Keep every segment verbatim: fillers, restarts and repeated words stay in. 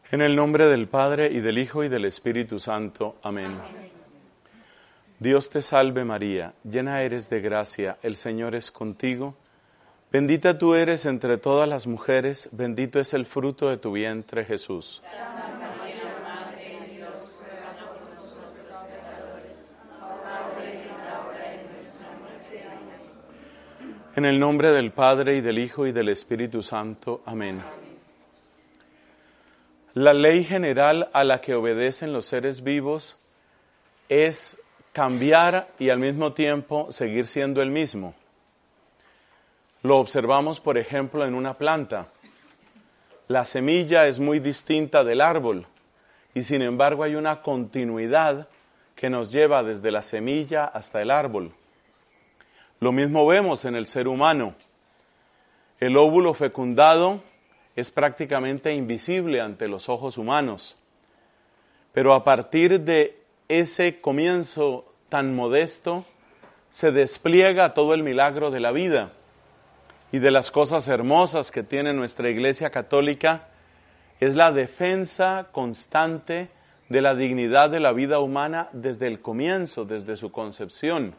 En el nombre del Padre, y del Hijo, y del Espíritu Santo. Amén. Amén. Dios te salve María, llena eres de gracia, el Señor es contigo. Bendita tú eres entre todas las mujeres, bendito es el fruto de tu vientre, Jesús. Santa María, Madre de Dios, ruega por nosotros pecadores, ahora y en la hora de nuestra muerte. Amén. En el nombre del Padre, y del Hijo, y del Espíritu Santo. Amén. La ley general a la que obedecen los seres vivos es cambiar y al mismo tiempo seguir siendo el mismo. Lo observamos, por ejemplo, en una planta. La semilla es muy distinta del árbol y sin embargo hay una continuidad que nos lleva desde la semilla hasta el árbol. Lo mismo vemos en el ser humano. El óvulo fecundado es prácticamente invisible ante los ojos humanos. Pero a partir de ese comienzo tan modesto, se despliega todo el milagro de la vida. Y de las cosas hermosas que tiene nuestra Iglesia Católica, es la defensa constante de la dignidad de la vida humana desde el comienzo, desde su concepción.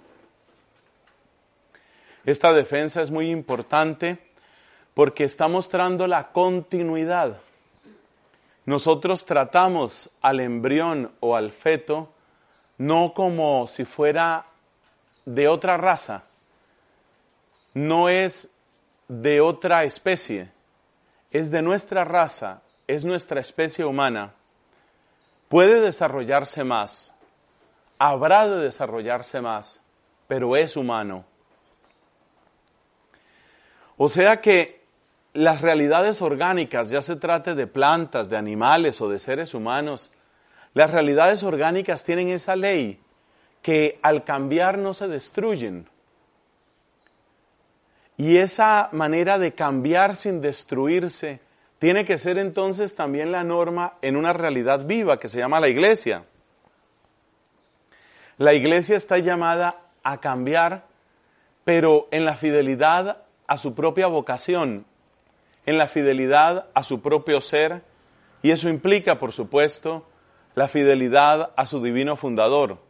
Esta defensa es muy importante porque está mostrando la continuidad. Nosotros tratamos al embrión o al feto no como si fuera de otra raza, no es de otra especie, es de nuestra raza, es nuestra especie humana. Puede desarrollarse más, habrá de desarrollarse más, pero es humano. O sea que las realidades orgánicas, ya se trate de plantas, de animales o de seres humanos, las realidades orgánicas tienen esa ley que al cambiar no se destruyen. Y esa manera de cambiar sin destruirse tiene que ser entonces también la norma en una realidad viva que se llama la Iglesia. La Iglesia está llamada a cambiar, pero en la fidelidad a su propia vocación, en la fidelidad a su propio ser, y eso implica, por supuesto, la fidelidad a su divino fundador.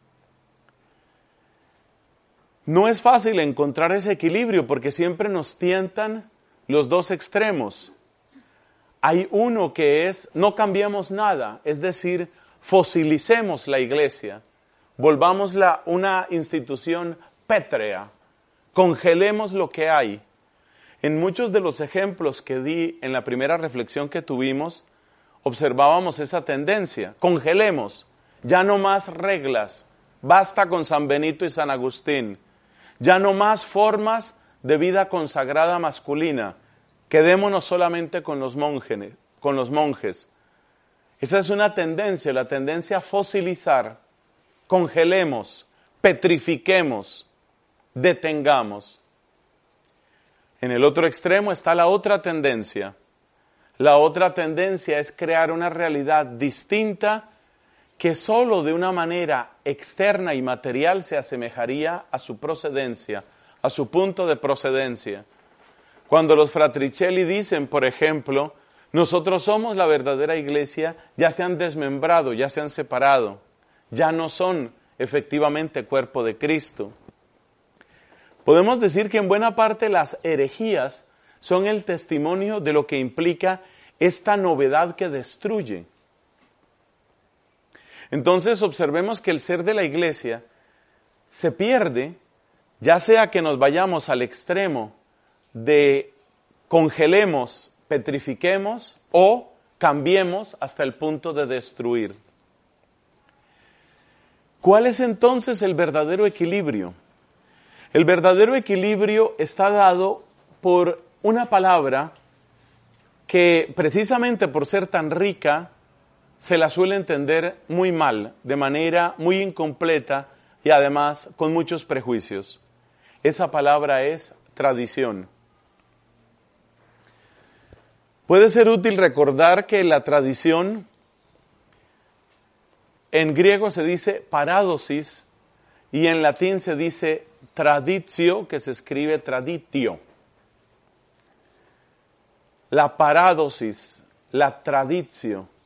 No es fácil encontrar ese equilibrio porque siempre nos tientan los dos extremos. Hay uno que es, no cambiemos nada, es decir, fosilicemos la Iglesia, volvámosla una institución pétrea, congelemos lo que hay. En muchos de los ejemplos que di en la primera reflexión que tuvimos, observábamos esa tendencia. Congelemos, ya no más reglas, basta con San Benito y San Agustín, ya no más formas de vida consagrada masculina, quedémonos solamente con los monjes, con los monjes. Esa es una tendencia, la tendencia a fosilizar, congelemos, petrifiquemos, detengamos. En el otro extremo está la otra tendencia. La otra tendencia es crear una realidad distinta que solo de una manera externa y material se asemejaría a su procedencia, a su punto de procedencia. Cuando los Fratricelli dicen, por ejemplo, nosotros somos la verdadera Iglesia, ya se han desmembrado, ya se han separado, ya no son efectivamente cuerpo de Cristo. Podemos decir que en buena parte las herejías son el testimonio de lo que implica esta novedad que destruye. Entonces observemos que el ser de la Iglesia se pierde, ya sea que nos vayamos al extremo de congelemos, petrifiquemos o cambiemos hasta el punto de destruir. ¿Cuál es entonces el verdadero equilibrio? El verdadero equilibrio está dado por una palabra que precisamente por ser tan rica se la suele entender muy mal, de manera muy incompleta y además con muchos prejuicios. Esa palabra es tradición. Puede ser útil recordar que la tradición en griego se dice paradosis y en latín se dice traditio, que se escribe traditio. La paradosis, la traditio,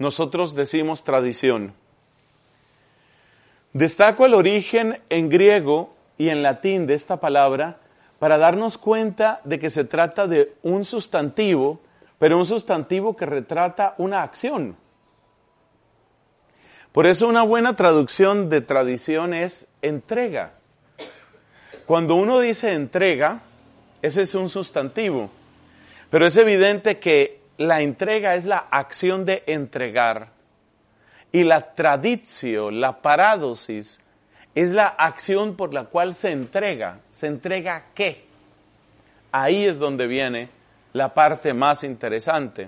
nosotros decimos tradición. Destaco el origen en griego y en latín de esta palabra para darnos cuenta de que se trata de un sustantivo, pero un sustantivo que retrata una acción. Por eso una buena traducción de tradición es entrega. Cuando uno dice entrega, ese es un sustantivo, pero es evidente que la entrega es la acción de entregar y la traditio, la paradosis, es la acción por la cual se entrega. ¿Se entrega qué? Ahí es donde viene la parte más interesante.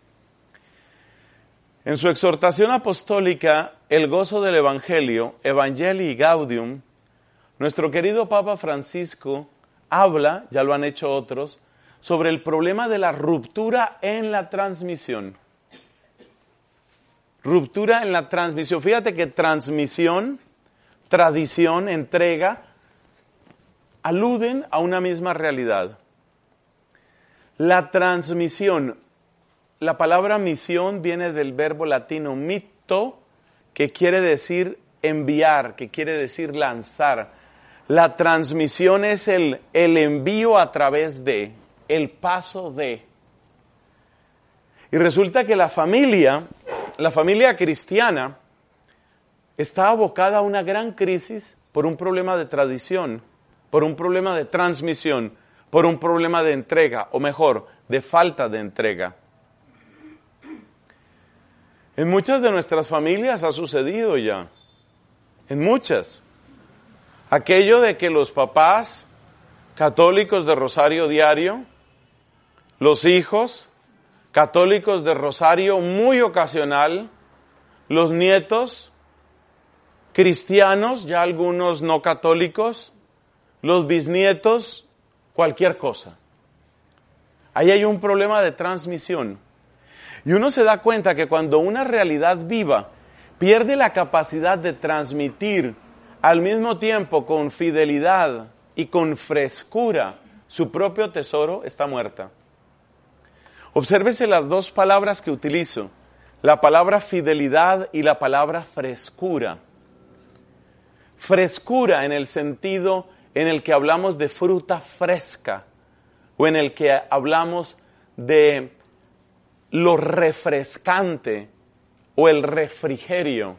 En su exhortación apostólica, El gozo del Evangelio, Evangelii Gaudium, nuestro querido Papa Francisco habla, ya lo han hecho otros, sobre el problema de la ruptura en la transmisión. Ruptura en la transmisión. Fíjate que transmisión, tradición, entrega, aluden a una misma realidad. La transmisión, la palabra misión viene del verbo latino mitto, que quiere decir enviar, que quiere decir lanzar. La transmisión es el, el envío a través de, el paso de. Y resulta que la familia, la familia cristiana, está abocada a una gran crisis por un problema de tradición, por un problema de transmisión, por un problema de entrega, o mejor, de falta de entrega. En muchas de nuestras familias ha sucedido ya, en muchas. Aquello de que los papás católicos de rosario diario, los hijos católicos de rosario muy ocasional, los nietos cristianos, ya algunos no católicos, los bisnietos, cualquier cosa. Ahí hay un problema de transmisión. Y uno se da cuenta que cuando una realidad viva pierde la capacidad de transmitir al mismo tiempo con fidelidad y con frescura su propio tesoro, está muerta. Obsérvese las dos palabras que utilizo, la palabra fidelidad y la palabra frescura. Frescura en el sentido en el que hablamos de fruta fresca o en el que hablamos de lo refrescante o el refrigerio.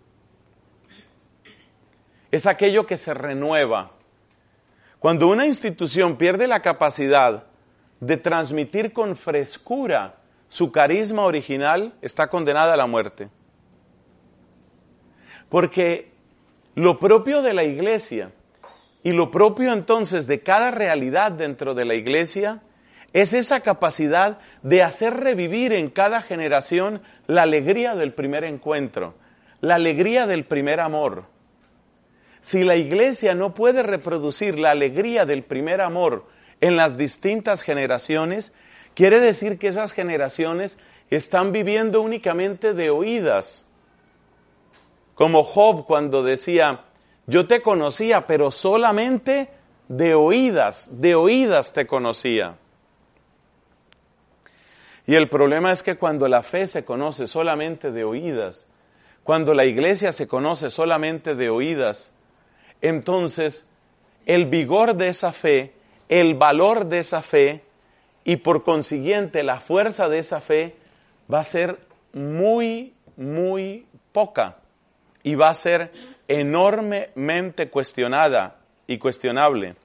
Es aquello que se renueva. Cuando una institución pierde la capacidad de transmitir con frescura su carisma original, está condenada a la muerte. Porque lo propio de la iglesia y lo propio entonces de cada realidad dentro de la iglesia es esa capacidad de hacer revivir en cada generación la alegría del primer encuentro, la alegría del primer amor. Si la iglesia no puede reproducir la alegría del primer amor en las distintas generaciones, quiere decir que esas generaciones están viviendo únicamente de oídas. Como Job cuando decía, yo te conocía, pero solamente de oídas, de oídas te conocía. Y el problema es que cuando la fe se conoce solamente de oídas, cuando la iglesia se conoce solamente de oídas, entonces el vigor de esa fe, el valor de esa fe y por consiguiente la fuerza de esa fe va a ser muy, muy poca y va a ser enormemente cuestionada y cuestionable.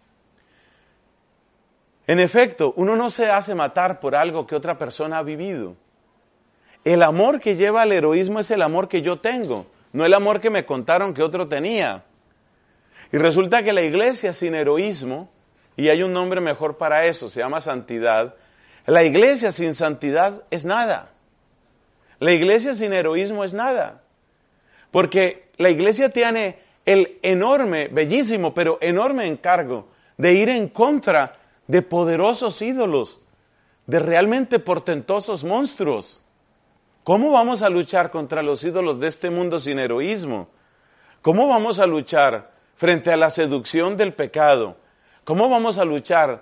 En efecto, uno no se hace matar por algo que otra persona ha vivido. El amor que lleva al heroísmo es el amor que yo tengo, no el amor que me contaron que otro tenía. Y resulta que la iglesia sin heroísmo, y hay un nombre mejor para eso, se llama santidad, la iglesia sin santidad es nada. La iglesia sin heroísmo es nada. Porque la iglesia tiene el enorme, bellísimo, pero enorme encargo de ir en contra de poderosos ídolos, de realmente portentosos monstruos. ¿Cómo vamos a luchar contra los ídolos de este mundo sin heroísmo? ¿Cómo vamos a luchar frente a la seducción del pecado? ¿Cómo vamos a luchar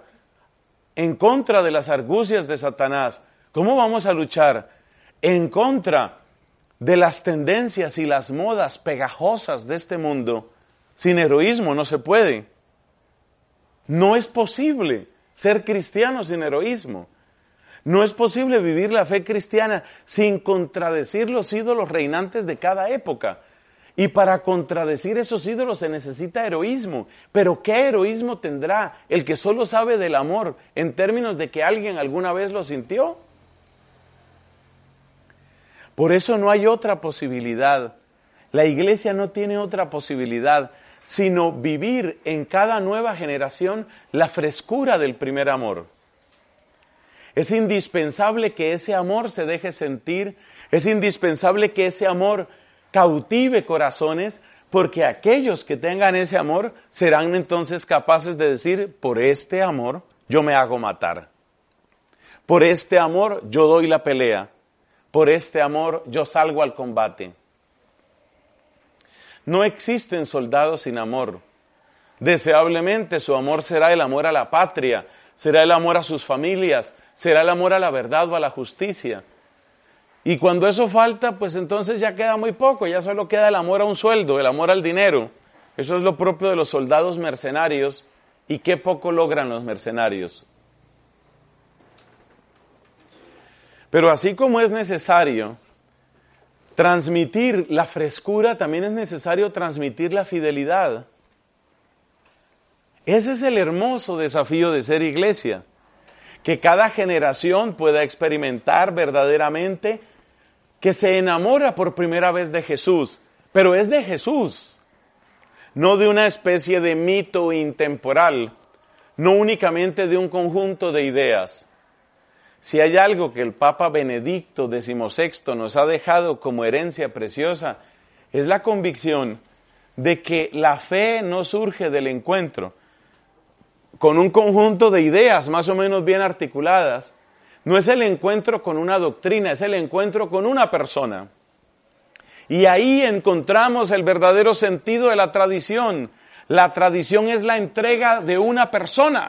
en contra de las argucias de Satanás? ¿Cómo vamos a luchar en contra de las tendencias y las modas pegajosas de este mundo, sin heroísmo no se puede. No es posible ser cristiano sin heroísmo. No es posible vivir la fe cristiana sin contradecir los ídolos reinantes de cada época. Y para contradecir esos ídolos se necesita heroísmo. Pero ¿qué heroísmo tendrá el que solo sabe del amor en términos de que alguien alguna vez lo sintió? Por eso no hay otra posibilidad. La iglesia no tiene otra posibilidad, sino vivir en cada nueva generación la frescura del primer amor. Es indispensable que ese amor se deje sentir, es indispensable que ese amor cautive corazones, porque aquellos que tengan ese amor serán entonces capaces de decir, por este amor yo me hago matar. Por este amor yo doy la pelea. Por este amor yo salgo al combate. No existen soldados sin amor. Deseablemente su amor será el amor a la patria, será el amor a sus familias, será el amor a la verdad o a la justicia. Y cuando eso falta, pues entonces ya queda muy poco, ya solo queda el amor a un sueldo, el amor al dinero. Eso es lo propio de los soldados mercenarios, y qué poco logran los mercenarios. Pero así como es necesario transmitir la frescura, también es necesario transmitir la fidelidad. Ese es el hermoso desafío de ser iglesia, que cada generación pueda experimentar verdaderamente que se enamora por primera vez de Jesús, pero es de Jesús, no de una especie de mito intemporal, no únicamente de un conjunto de ideas. Si hay algo que el Papa Benedicto decimosexto nos ha dejado como herencia preciosa, es la convicción de que la fe no surge del encuentro con un conjunto de ideas más o menos bien articuladas. No es el encuentro con una doctrina, es el encuentro con una persona. Y ahí encontramos el verdadero sentido de la tradición. La tradición es la entrega de una persona.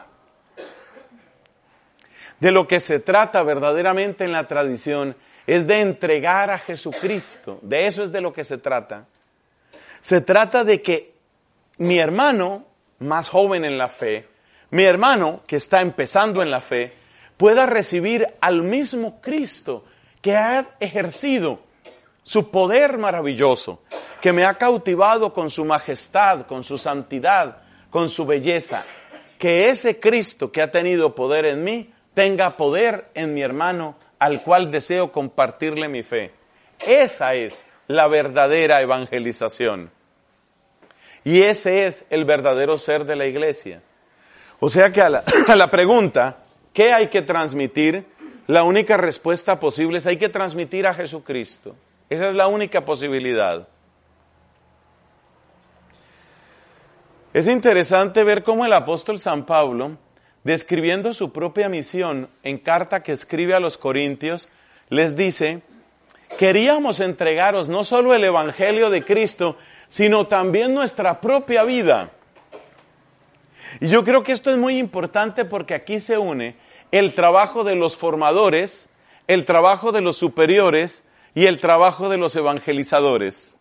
De lo que se trata verdaderamente en la tradición es de entregar a Jesucristo. De eso es de lo que se trata. Se trata de que mi hermano, más joven en la fe, mi hermano que está empezando en la fe, pueda recibir al mismo Cristo que ha ejercido su poder maravilloso, que me ha cautivado con su majestad, con su santidad, con su belleza. Que ese Cristo que ha tenido poder en mí, tenga poder en mi hermano, al cual deseo compartirle mi fe. Esa es la verdadera evangelización. Y ese es el verdadero ser de la iglesia. O sea que a la, a la pregunta, ¿qué hay que transmitir? La única respuesta posible es hay que transmitir a Jesucristo. Esa es la única posibilidad. Es interesante ver cómo el apóstol San Pablo, describiendo su propia misión en carta que escribe a los Corintios, les dice, queríamos entregaros no solo el Evangelio de Cristo, sino también nuestra propia vida. Y yo creo que esto es muy importante porque aquí se une el trabajo de los formadores, el trabajo de los superiores y el trabajo de los evangelizadores.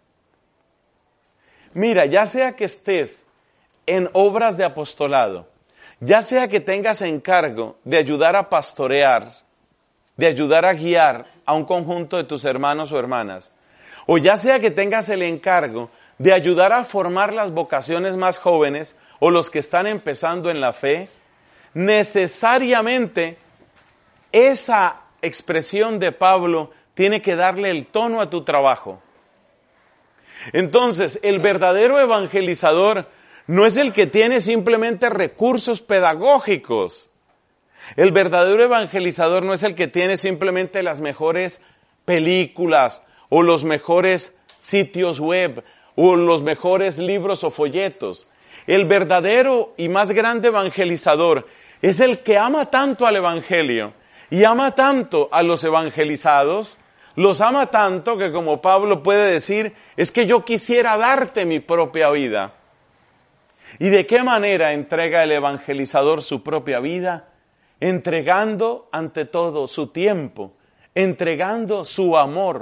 Mira, ya sea que estés en obras de apostolado, ya sea que tengas encargo de ayudar a pastorear, de ayudar a guiar a un conjunto de tus hermanos o hermanas, o ya sea que tengas el encargo de ayudar a formar las vocaciones más jóvenes o los que están empezando en la fe, necesariamente esa expresión de Pablo tiene que darle el tono a tu trabajo. Entonces, el verdadero evangelizador no es el que tiene simplemente recursos pedagógicos. El verdadero evangelizador no es el que tiene simplemente las mejores películas o los mejores sitios web o los mejores libros o folletos. El verdadero y más grande evangelizador es el que ama tanto al evangelio y ama tanto a los evangelizados, los ama tanto que, como Pablo puede decir, es que yo quisiera darte mi propia vida. ¿Y de qué manera entrega el evangelizador su propia vida? Entregando ante todo su tiempo, entregando su amor,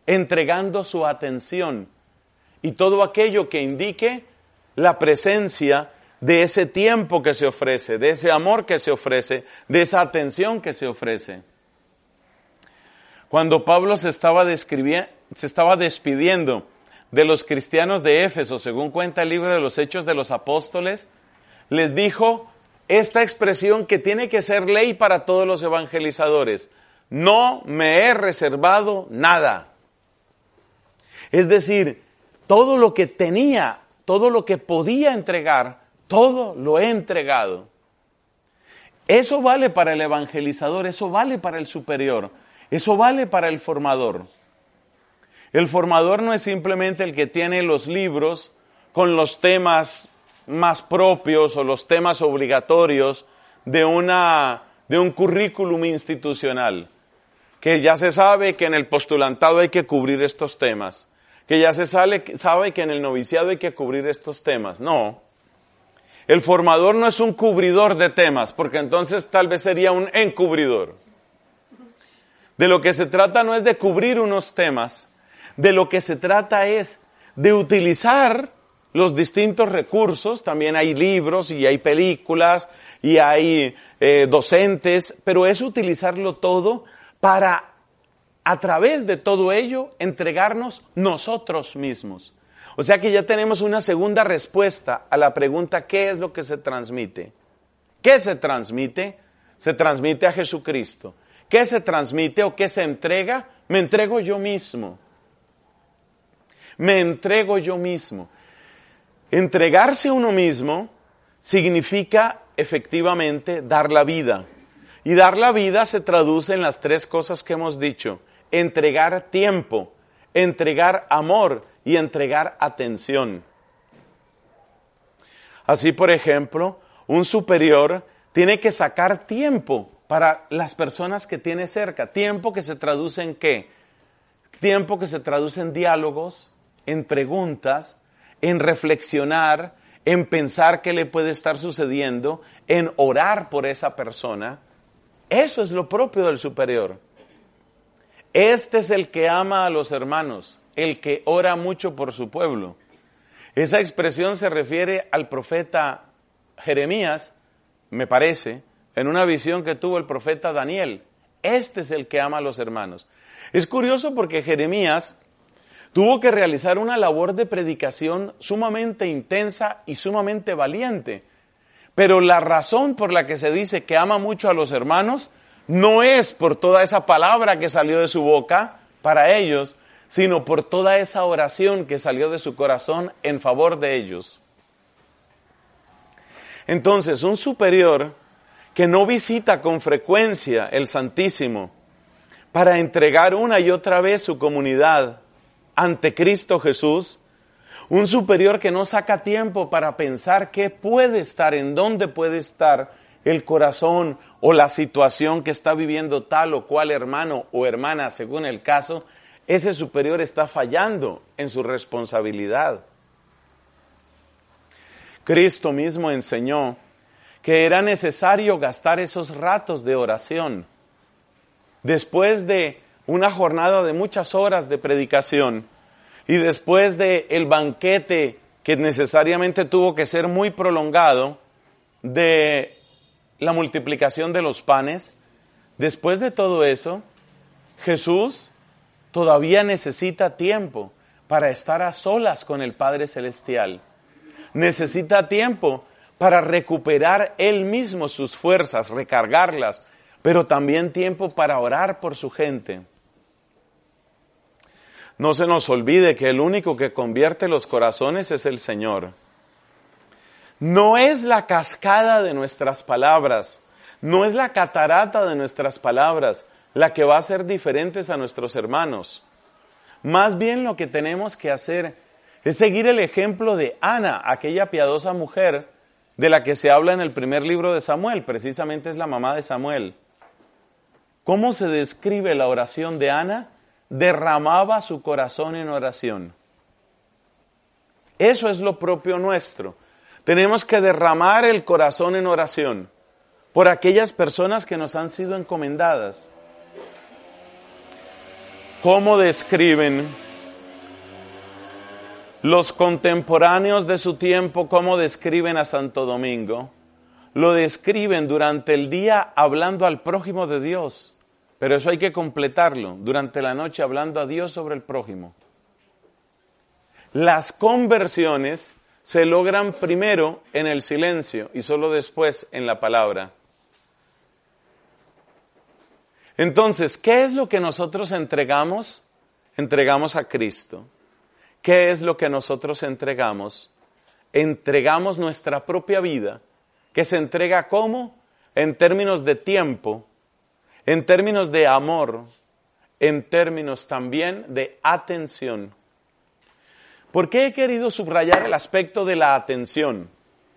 entregando su atención y todo aquello que indique la presencia de ese tiempo que se ofrece, de ese amor que se ofrece, de esa atención que se ofrece. Cuando Pablo se estaba, describi- se estaba despidiendo de los cristianos de Éfeso, según cuenta el libro de los Hechos de los Apóstoles, les dijo esta expresión que tiene que ser ley para todos los evangelizadores: no me he reservado nada. Es decir, todo lo que tenía, todo lo que podía entregar, todo lo he entregado. Eso vale para el evangelizador, eso vale para el superior, eso vale para el formador. El formador no es simplemente el que tiene los libros con los temas más propios o los temas obligatorios de, una, de un currículum institucional, que ya se sabe que en el postulantado hay que cubrir estos temas, que ya se sabe, sabe que en el noviciado hay que cubrir estos temas. No, el formador no es un cubridor de temas, porque entonces tal vez sería un encubridor. De lo que se trata no es de cubrir unos temas, de lo que se trata es de utilizar los distintos recursos. También hay libros y hay películas y hay eh, docentes, pero es utilizarlo todo para, a través de todo ello, entregarnos nosotros mismos. O sea que ya tenemos una segunda respuesta a la pregunta: ¿qué es lo que se transmite? ¿Qué se transmite? Se transmite a Jesucristo. ¿Qué se transmite o qué se entrega? Me entrego yo mismo. Me entrego yo mismo. Entregarse a uno mismo significa efectivamente dar la vida. Y dar la vida se traduce en las tres cosas que hemos dicho: entregar tiempo, entregar amor y entregar atención. Así, por ejemplo, un superior tiene que sacar tiempo para las personas que tiene cerca. Tiempo que se traduce en ¿qué? Tiempo que se traduce en diálogos, en preguntas, en reflexionar, en pensar qué le puede estar sucediendo, en orar por esa persona. Eso es lo propio del superior. Este es el que ama a los hermanos, el que ora mucho por su pueblo. Esa expresión se refiere al profeta Jeremías, me parece, en una visión que tuvo el profeta Daniel. Este es el que ama a los hermanos. Es curioso porque Jeremías tuvo que realizar una labor de predicación sumamente intensa y sumamente valiente. Pero la razón por la que se dice que ama mucho a los hermanos no es por toda esa palabra que salió de su boca para ellos, sino por toda esa oración que salió de su corazón en favor de ellos. Entonces, un superior que no visita con frecuencia el Santísimo para entregar una y otra vez su comunidad ante Cristo Jesús, un superior que no saca tiempo para pensar qué puede estar, en dónde puede estar el corazón o la situación que está viviendo tal o cual hermano o hermana, según el caso, ese superior está fallando en su responsabilidad. Cristo mismo enseñó que era necesario gastar esos ratos de oración. Después de una jornada de muchas horas de predicación y después de el banquete que necesariamente tuvo que ser muy prolongado de la multiplicación de los panes, después de todo eso, Jesús todavía necesita tiempo para estar a solas con el Padre Celestial. Necesita tiempo para recuperar Él mismo sus fuerzas, recargarlas, pero también tiempo para orar por su gente. No se nos olvide que el único que convierte los corazones es el Señor. No es la cascada de nuestras palabras, no es la catarata de nuestras palabras la que va a hacer diferentes a nuestros hermanos. Más bien lo que tenemos que hacer es seguir el ejemplo de Ana, aquella piadosa mujer de la que se habla en el primer libro de Samuel, precisamente es la mamá de Samuel. ¿Cómo se describe la oración de Ana? Derramaba su corazón en oración. Eso es lo propio nuestro. Tenemos que derramar el corazón en oración por aquellas personas que nos han sido encomendadas. cómo describen los contemporáneos de su tiempo, cómo describen a Santo Domingo. Lo describen durante el día hablando al prójimo de Dios, pero eso hay que completarlo, durante la noche hablando a Dios sobre el prójimo. Las conversiones se logran primero en el silencio y solo después en la palabra. Entonces, ¿qué es lo que nosotros entregamos? Entregamos a Cristo. ¿Qué es lo que nosotros entregamos? Entregamos nuestra propia vida, que se entrega ¿cómo? En términos de tiempo, en términos de amor, en términos también de atención. ¿Por qué he querido subrayar el aspecto de la atención?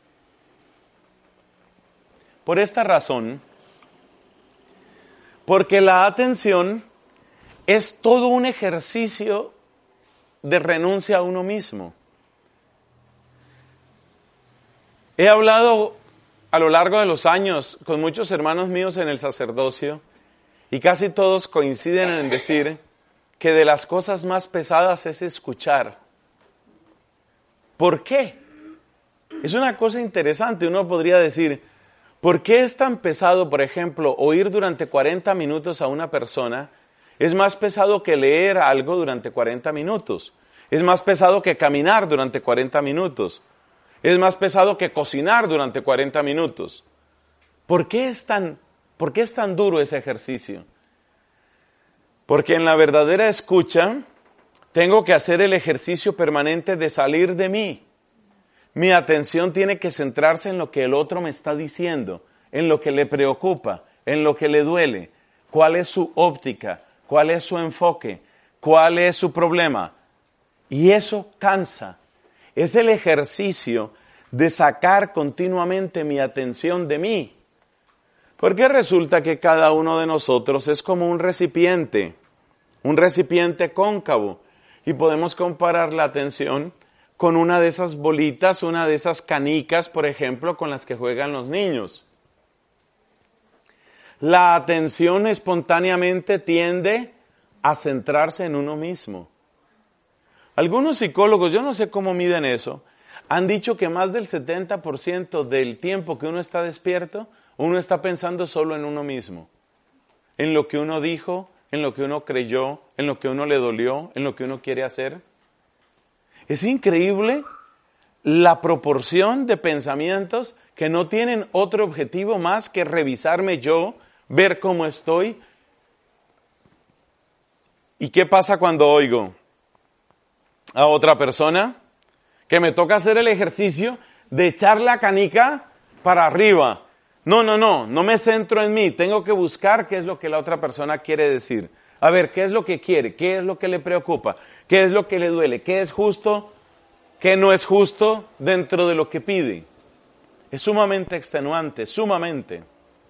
Por esta razón, porque la atención es todo un ejercicio de renuncia a uno mismo. He hablado a lo largo de los años con muchos hermanos míos en el sacerdocio y casi todos coinciden en decir que de las cosas más pesadas es escuchar. ¿Por qué? Es una cosa interesante. Uno podría decir, ¿por qué es tan pesado, por ejemplo, oír durante cuarenta minutos a una persona? Es más pesado que leer algo durante cuarenta minutos. Es más pesado que caminar durante cuarenta minutos. Es más pesado que cocinar durante cuarenta minutos. ¿Por qué es tan, por qué es tan duro ese ejercicio? Porque en la verdadera escucha tengo que hacer el ejercicio permanente de salir de mí. Mi atención tiene que centrarse en lo que el otro me está diciendo, en lo que le preocupa, en lo que le duele, cuál es su óptica, cuál es su enfoque, cuál es su problema. Y eso cansa. Es el ejercicio de sacar continuamente mi atención de mí. Porque resulta que cada uno de nosotros es como un recipiente, un recipiente cóncavo. Y podemos comparar la atención con una de esas bolitas, una de esas canicas, por ejemplo, con las que juegan los niños. La atención espontáneamente tiende a centrarse en uno mismo. Algunos psicólogos, yo no sé cómo miden eso, han dicho que más del setenta por ciento del tiempo que uno está despierto, uno está pensando solo en uno mismo. En lo que uno dijo, en lo que uno creyó, en lo que uno le dolió, en lo que uno quiere hacer. Es increíble la proporción de pensamientos que no tienen otro objetivo más que revisarme yo, ver cómo estoy. ¿Y qué pasa cuando oigo a otra persona? Que me toca hacer el ejercicio de echar la canica para arriba. No, no, no, no me centro en mí, tengo que buscar qué es lo que la otra persona quiere decir. A ver, qué es lo que quiere, qué es lo que le preocupa, qué es lo que le duele, qué es justo, qué no es justo dentro de lo que pide. Es sumamente extenuante, sumamente.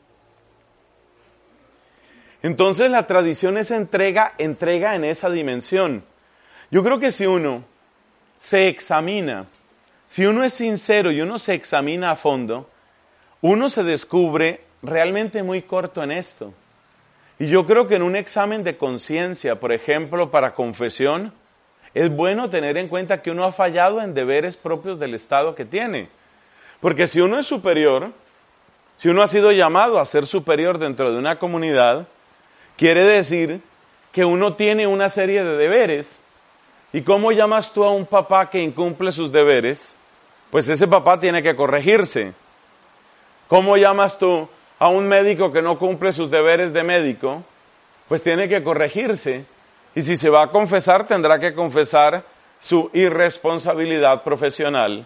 Entonces la tradición es entrega, entrega en esa dimensión. Yo creo que si uno se examina, si uno es sincero y uno se examina a fondo, uno se descubre realmente muy corto en esto. Y yo creo que en un examen de conciencia, por ejemplo, para confesión, es bueno tener en cuenta que uno ha fallado en deberes propios del estado que tiene. Porque si uno es superior, si uno ha sido llamado a ser superior dentro de una comunidad, quiere decir que uno tiene una serie de deberes. ¿Y cómo llamas tú a un papá que incumple sus deberes? Pues ese papá tiene que corregirse. ¿Cómo llamas tú a un médico que no cumple sus deberes de médico? Pues tiene que corregirse. Y si se va a confesar, tendrá que confesar su irresponsabilidad profesional.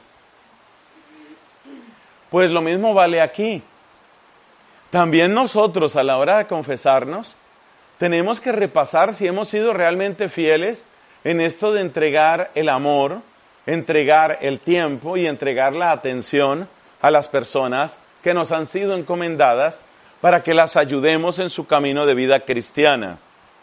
Pues lo mismo vale aquí. También nosotros, a la hora de confesarnos, tenemos que repasar si hemos sido realmente fieles en esto de entregar el amor, entregar el tiempo y entregar la atención a las personas que nos han sido encomendadas para que las ayudemos en su camino de vida cristiana.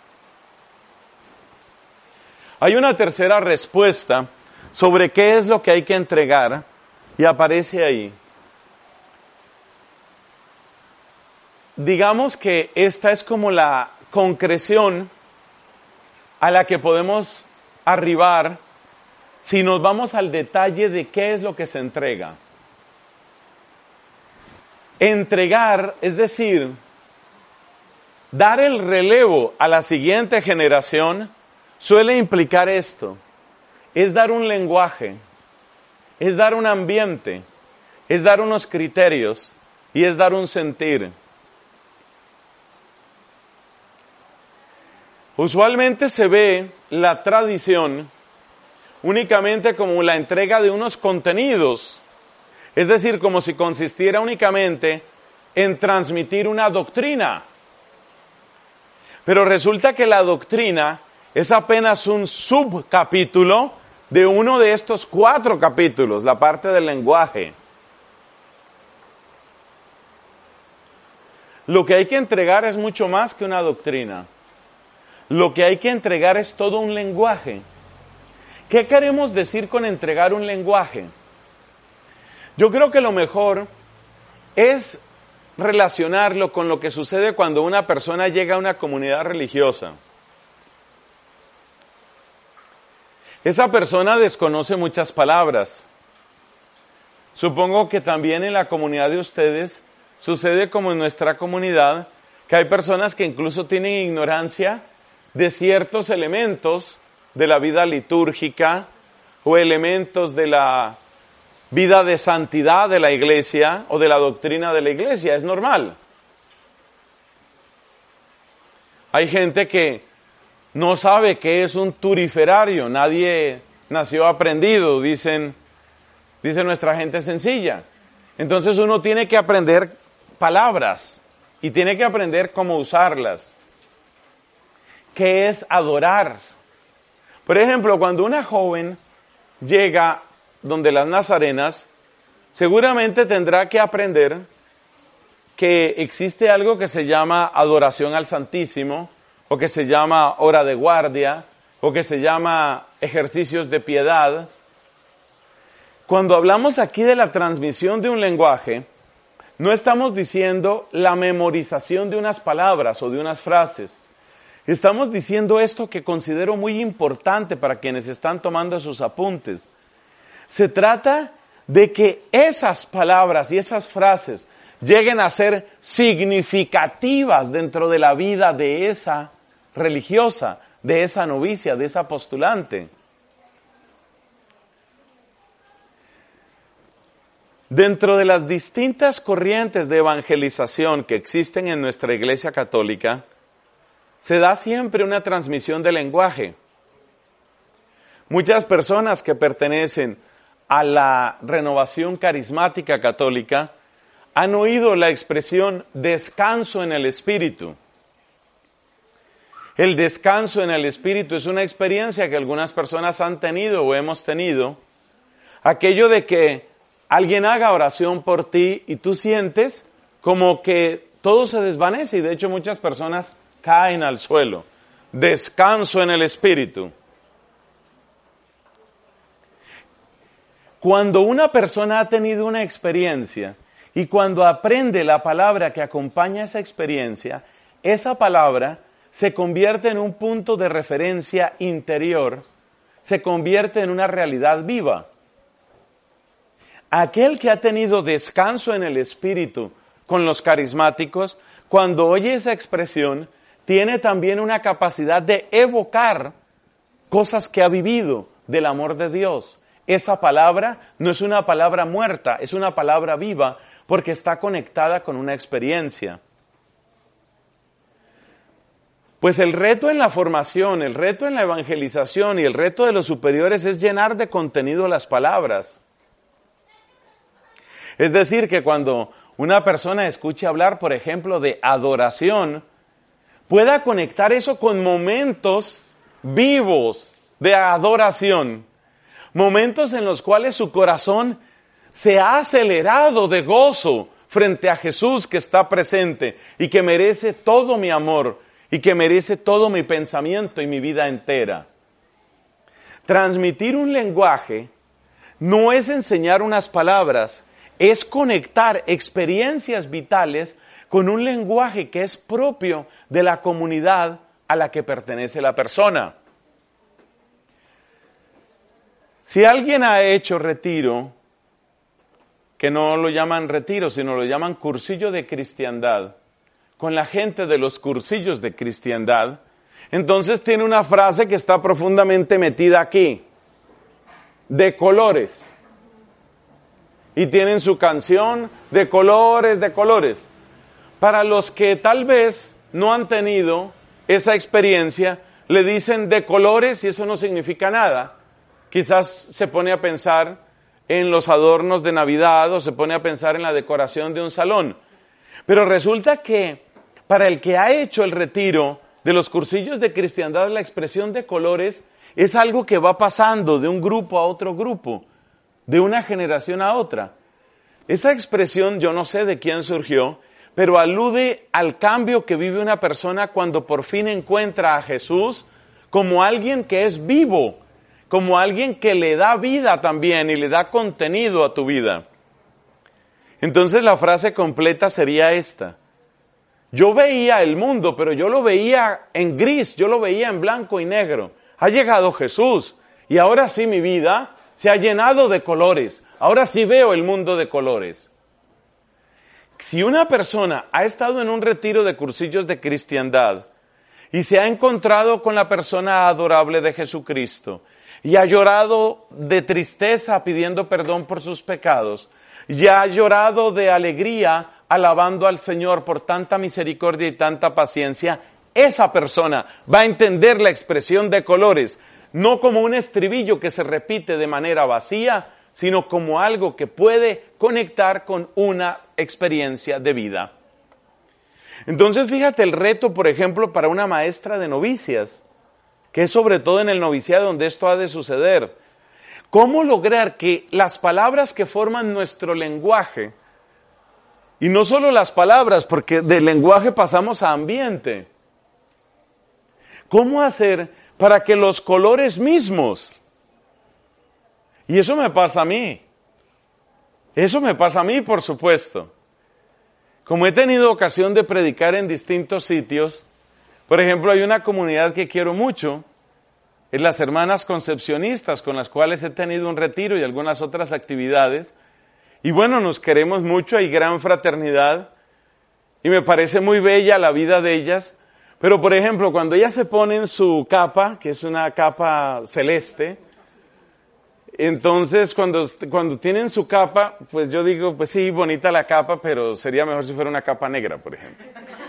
Hay una tercera respuesta sobre qué es lo que hay que entregar y aparece ahí. Digamos que esta es como la concreción a la que podemos arribar si nos vamos al detalle de qué es lo que se entrega. Entregar, es decir, dar el relevo a la siguiente generación, suele implicar esto. Es dar un lenguaje, es dar un ambiente, es dar unos criterios y es dar un sentir. Usualmente se ve la tradición únicamente como la entrega de unos contenidos, es decir, como si consistiera únicamente en transmitir una doctrina. Pero resulta que la doctrina es apenas un subcapítulo de uno de estos cuatro capítulos, la parte del lenguaje. Lo que hay que entregar es mucho más que una doctrina. Lo que hay que entregar es todo un lenguaje. ¿Qué queremos decir con entregar un lenguaje? Yo creo que lo mejor es relacionarlo con lo que sucede cuando una persona llega a una comunidad religiosa. Esa persona desconoce muchas palabras. Supongo que también en la comunidad de ustedes sucede como en nuestra comunidad, que hay personas que incluso tienen ignorancia de ciertos elementos de la vida litúrgica o elementos de la vida de santidad de la iglesia o de la doctrina de la iglesia. Es normal. Hay gente que no sabe qué es un turiferario. Nadie nació aprendido, dicen, dice nuestra gente sencilla. Entonces uno tiene que aprender palabras y tiene que aprender cómo usarlas. ¿Qué es adorar? Por ejemplo, cuando una joven llega donde las nazarenas, seguramente tendrá que aprender que existe algo que se llama adoración al Santísimo, o que se llama hora de guardia, o que se llama ejercicios de piedad. Cuando hablamos aquí de la transmisión de un lenguaje, no estamos diciendo la memorización de unas palabras o de unas frases. Estamos diciendo esto que considero muy importante para quienes están tomando sus apuntes. Se trata de que esas palabras y esas frases lleguen a ser significativas dentro de la vida de esa religiosa, de esa novicia, de esa postulante. Dentro de las distintas corrientes de evangelización que existen en nuestra Iglesia Católica, se da siempre una transmisión de lenguaje. Muchas personas que pertenecen a la renovación carismática católica han oído la expresión descanso en el Espíritu. El descanso en el Espíritu es una experiencia que algunas personas han tenido o hemos tenido. Aquello de que alguien haga oración por ti y tú sientes como que todo se desvanece y de hecho muchas personas caen al suelo. Descanso en el Espíritu. Cuando una persona ha tenido una experiencia y cuando aprende la palabra que acompaña esa experiencia, esa palabra se convierte en un punto de referencia interior, se convierte en una realidad viva. Aquel que ha tenido descanso en el Espíritu con los carismáticos, cuando oye esa expresión, tiene también una capacidad de evocar cosas que ha vivido del amor de Dios. Esa palabra no es una palabra muerta, es una palabra viva porque está conectada con una experiencia. Pues el reto en la formación, el reto en la evangelización y el reto de los superiores es llenar de contenido las palabras. Es decir, que cuando una persona escuche hablar, por ejemplo, de adoración, pueda conectar eso con momentos vivos de adoración. Momentos en los cuales su corazón se ha acelerado de gozo frente a Jesús que está presente y que merece todo mi amor y que merece todo mi pensamiento y mi vida entera. Transmitir un lenguaje no es enseñar unas palabras, es conectar experiencias vitales con un lenguaje que es propio de la comunidad a la que pertenece la persona. Si alguien ha hecho retiro, que no lo llaman retiro, sino lo llaman cursillo de cristiandad, con la gente de los cursillos de cristiandad, entonces tiene una frase que está profundamente metida aquí, de colores. Y tienen su canción de colores, de colores. Para los que tal vez no han tenido esa experiencia, le dicen de colores y eso no significa nada. Quizás se pone a pensar en los adornos de Navidad o se pone a pensar en la decoración de un salón. Pero resulta que para el que ha hecho el retiro de los cursillos de cristiandad, la expresión de colores es algo que va pasando de un grupo a otro grupo, de una generación a otra. Esa expresión yo no sé de quién surgió, pero alude al cambio que vive una persona cuando por fin encuentra a Jesús como alguien que es vivo, como alguien que le da vida también y le da contenido a tu vida. Entonces la frase completa sería esta. Yo veía el mundo, pero yo lo veía en gris, yo lo veía en blanco y negro. Ha llegado Jesús y ahora sí mi vida se ha llenado de colores. Ahora sí veo el mundo de colores. Si una persona ha estado en un retiro de cursillos de cristiandad y se ha encontrado con la persona adorable de Jesucristo, y ha llorado de tristeza pidiendo perdón por sus pecados, y ha llorado de alegría alabando al Señor por tanta misericordia y tanta paciencia, esa persona va a entender la expresión de colores, no como un estribillo que se repite de manera vacía, sino como algo que puede conectar con una experiencia de vida. Entonces fíjate el reto, por ejemplo, para una maestra de novicias, que es sobre todo en el noviciado donde esto ha de suceder. ¿Cómo lograr que las palabras que forman nuestro lenguaje, y no solo las palabras, porque del lenguaje pasamos a ambiente, cómo hacer para que los colores mismos, y eso me pasa a mí, eso me pasa a mí por supuesto, como he tenido ocasión de predicar en distintos sitios. Por ejemplo, hay una comunidad que quiero mucho, es las hermanas concepcionistas, con las cuales he tenido un retiro y algunas otras actividades. Y bueno, nos queremos mucho, hay gran fraternidad, y me parece muy bella la vida de ellas. Pero, por ejemplo, cuando ellas se ponen su capa, que es una capa celeste, entonces cuando, cuando tienen su capa, pues yo digo, pues sí, bonita la capa, pero sería mejor si fuera una capa negra, por ejemplo.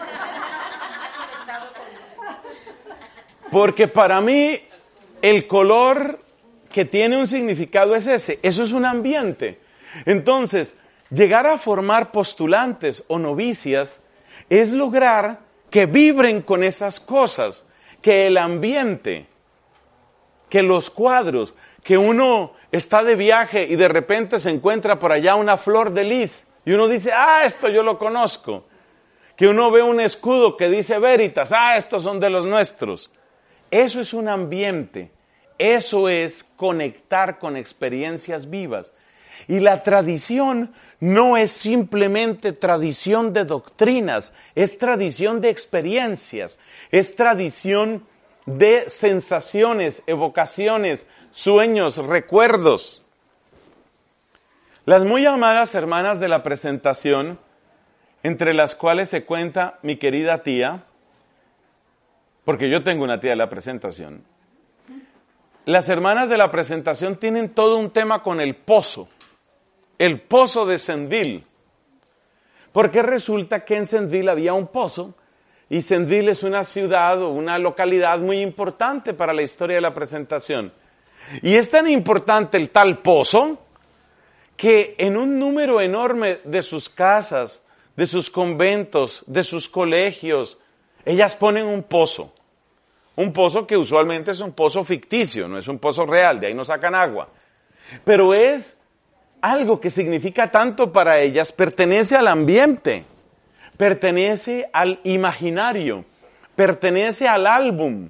Porque para mí el color que tiene un significado es ese, eso es un ambiente. Entonces, llegar a formar postulantes o novicias es lograr que vibren con esas cosas, que el ambiente, que los cuadros, que uno está de viaje y de repente se encuentra por allá una flor de lis y uno dice, ah, esto yo lo conozco. Que uno ve un escudo que dice Veritas, ah, estos son de los nuestros. Eso es un ambiente, eso es conectar con experiencias vivas. Y la tradición no es simplemente tradición de doctrinas, es tradición de experiencias, es tradición de sensaciones, evocaciones, sueños, recuerdos. Las muy amadas hermanas de la presentación, entre las cuales se cuenta mi querida tía, porque yo tengo una tía de la presentación, las hermanas de la presentación tienen todo un tema con el pozo, el pozo de Sendil, porque resulta que en Sendil había un pozo, y Sendil es una ciudad o una localidad muy importante para la historia de la presentación. Y es tan importante el tal pozo, que en un número enorme de sus casas, de sus conventos, de sus colegios, ellas ponen un pozo. Un pozo que usualmente es un pozo ficticio, no es un pozo real, de ahí no sacan agua. Pero es algo que significa tanto para ellas, pertenece al ambiente, pertenece al imaginario, pertenece al álbum.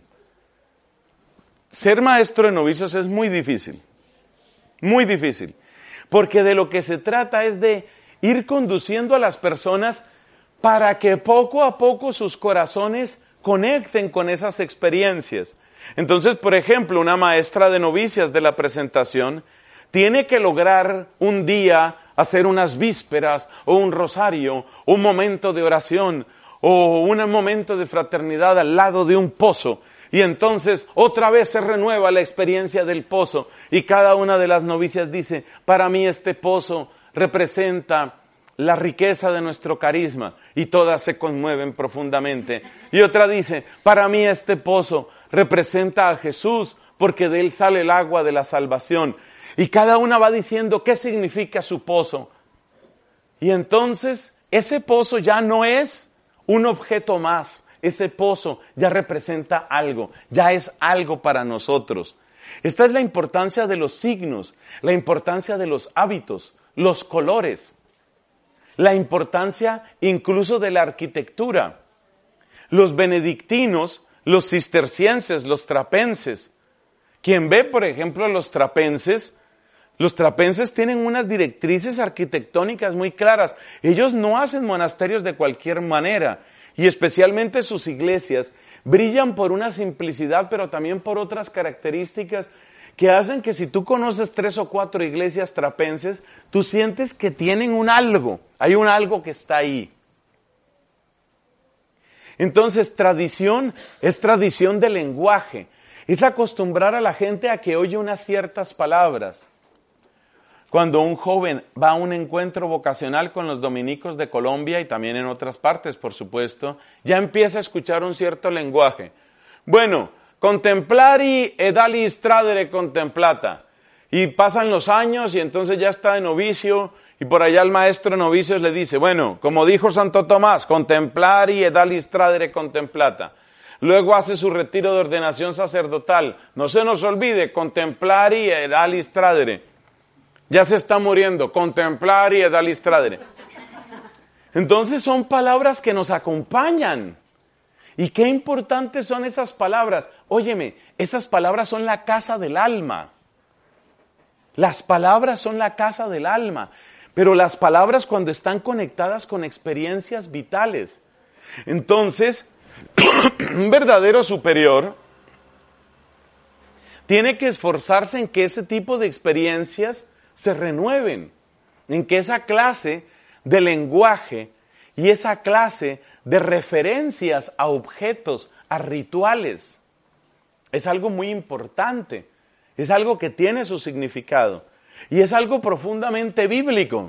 Ser maestro de novicios es muy difícil, muy difícil, porque de lo que se trata es de ir conduciendo a las personas para que poco a poco sus corazones conecten con esas experiencias. Entonces, por ejemplo, una maestra de novicias de la presentación tiene que lograr un día hacer unas vísperas o un rosario, un momento de oración o un momento de fraternidad al lado de un pozo. Y entonces otra vez se renueva la experiencia del pozo y cada una de las novicias dice, para mí este pozo representa la riqueza de nuestro carisma, y todas se conmueven profundamente. Y otra dice, para mí este pozo representa a Jesús, porque de él sale el agua de la salvación. Y cada una va diciendo qué significa su pozo. Y entonces ese pozo ya no es un objeto más, ese pozo ya representa algo, ya es algo para nosotros. Esta es la importancia de los signos, la importancia de los hábitos, los colores, la importancia incluso de la arquitectura. Los benedictinos, los cistercienses, los trapenses. Quien ve, por ejemplo, los trapenses, los trapenses tienen unas directrices arquitectónicas muy claras. Ellos no hacen monasterios de cualquier manera, y especialmente sus iglesias brillan por una simplicidad, pero también por otras características que hacen que si tú conoces tres o cuatro iglesias trapenses, tú sientes que tienen un algo, hay un algo que está ahí. Entonces, tradición es tradición de lenguaje, es acostumbrar a la gente a que oye unas ciertas palabras. Cuando un joven va a un encuentro vocacional con los dominicos de Colombia y también en otras partes, por supuesto, ya empieza a escuchar un cierto lenguaje. Bueno, contemplari ed alis tradere contemplata. Y pasan los años y entonces ya está de novicio y por allá el maestro de novicios le dice, bueno, como dijo Santo Tomás, contemplari ed alis tradere contemplata. Luego hace su retiro de ordenación sacerdotal. No se nos olvide, contemplari ed alis tradere. Ya se está muriendo, contemplari ed alis tradere. Entonces son palabras que nos acompañan. Y qué importantes son esas palabras. Óyeme, esas palabras son la casa del alma. Las palabras son la casa del alma. Pero las palabras cuando están conectadas con experiencias vitales. Entonces, un verdadero superior tiene que esforzarse en que ese tipo de experiencias se renueven, en que esa clase de lenguaje y esa clase de referencias a objetos, a rituales, es algo muy importante, es algo que tiene su significado y es algo profundamente bíblico.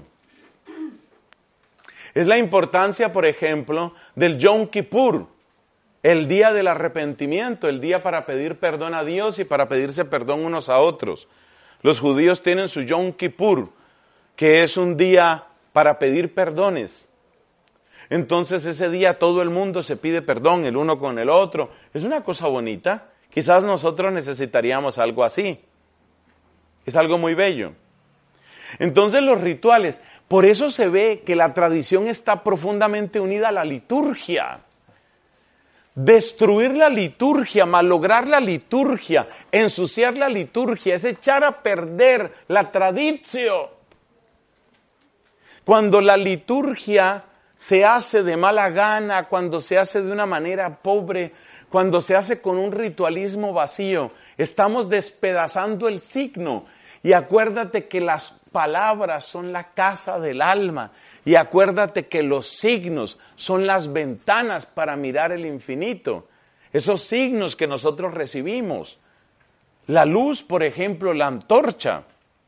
Es la importancia, por ejemplo, del Yom Kippur, el día del arrepentimiento, el día para pedir perdón a Dios y para pedirse perdón unos a otros. Los judíos tienen su Yom Kippur, que es un día para pedir perdones. Entonces ese día todo el mundo se pide perdón el uno con el otro. Es una cosa bonita. Quizás nosotros necesitaríamos algo así. Es algo muy bello. Entonces los rituales, por eso se ve que la tradición está profundamente unida a la liturgia. Destruir la liturgia, malograr la liturgia, ensuciar la liturgia, es echar a perder la tradición. Cuando la liturgia se hace de mala gana, cuando se hace de una manera pobre, cuando se hace con un ritualismo vacío, estamos despedazando el signo. Y acuérdate que las palabras son la casa del alma. Y acuérdate que los signos son las ventanas para mirar el infinito. Esos signos que nosotros recibimos. La luz, por ejemplo, la antorcha.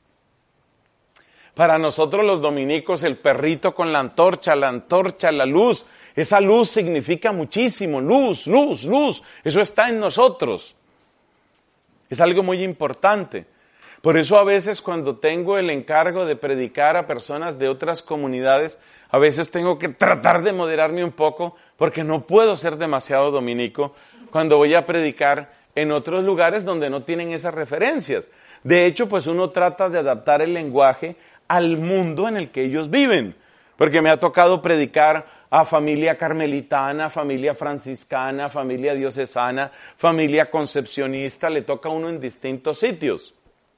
Para nosotros los dominicos, el perrito con la antorcha, la antorcha, la luz. Esa luz significa muchísimo. Luz, luz, luz. Eso está en nosotros. Es algo muy importante. Por eso a veces cuando tengo el encargo de predicar a personas de otras comunidades, a veces tengo que tratar de moderarme un poco porque no puedo ser demasiado dominico cuando voy a predicar en otros lugares donde no tienen esas referencias. De hecho, pues uno trata de adaptar el lenguaje al mundo en el que ellos viven, porque me ha tocado predicar a familia carmelitana, familia franciscana, familia diocesana, familia concepcionista, le toca a uno en distintos sitios.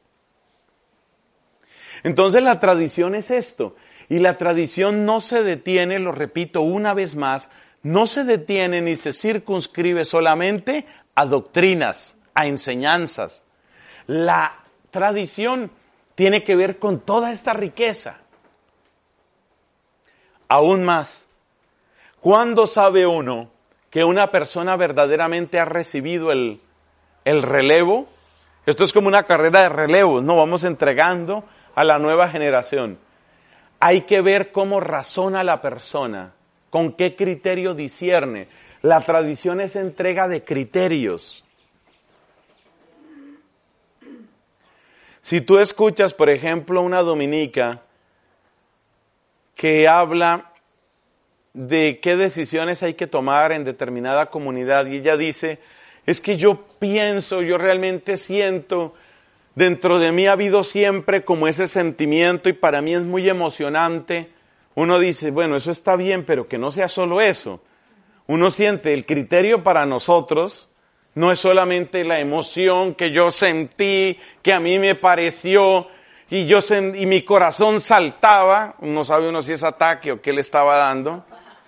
Entonces la tradición es esto, y la tradición no se detiene, lo repito una vez más, no se detiene ni se circunscribe solamente a doctrinas, a enseñanzas. La tradición tiene que ver con toda esta riqueza. Aún más, ¿cuándo sabe uno que una persona verdaderamente ha recibido el, el relevo? Esto es como una carrera de relevos, ¿no? Vamos entregando a la nueva generación. Hay que ver cómo razona la persona, con qué criterio discierne. La tradición es entrega de criterios. Si tú escuchas, por ejemplo, una dominica que habla de qué decisiones hay que tomar en determinada comunidad y ella dice, es que yo pienso, yo realmente siento, dentro de mí ha habido siempre como ese sentimiento y para mí es muy emocionante. Uno dice, bueno, eso está bien, pero que no sea solo eso. Uno siente el criterio para nosotros, no es solamente la emoción que yo sentí, que a mí me pareció y, yo sent, y mi corazón saltaba, no sabe uno si es ataque o qué le estaba dando.